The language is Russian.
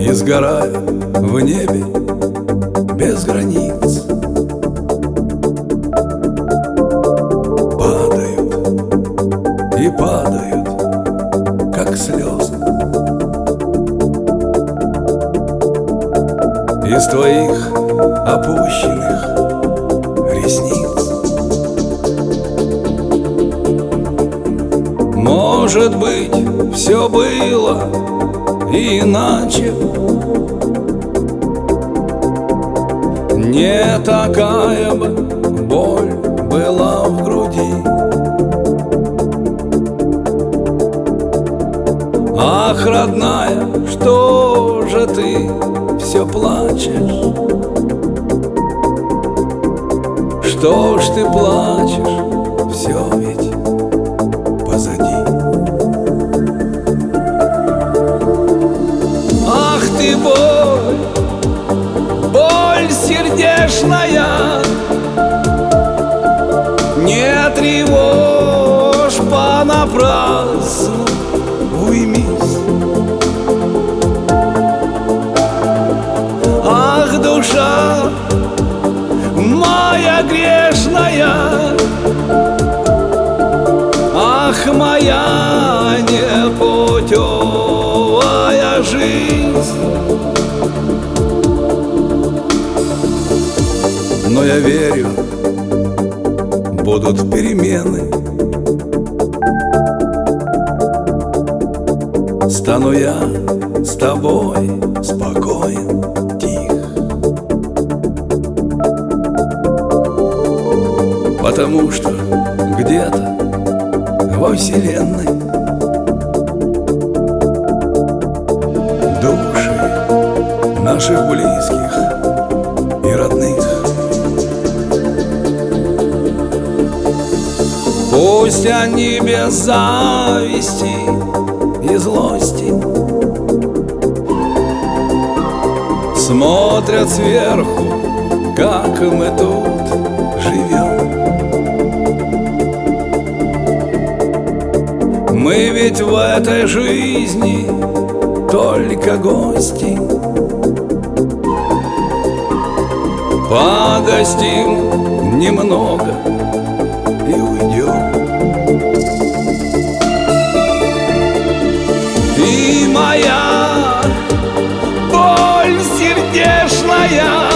и сгорают в небе без границ. Падают и падают, как слезы, из твоих опущенных ресниц. Может быть, все было иначе, не такая бы боль была в груди. Ах, родная, что же ты все плачешь? Что ж ты плачешь? Все ведь позади. Ах ты боль, боль сердечная, не тревожь понапрасну, уймись. Ах, душа моя грешная, ах, моя непутевая жизнь. Но я верю, будут перемены. Стану я с тобой спокоен, тих, потому что где-то во вселенной души наших близких и родных. Пусть они без зависти и злости смотрят сверху, как мы тут живем. Мы ведь в этой жизни только гости. Погостим немного и уйдем. И моя боль сердечная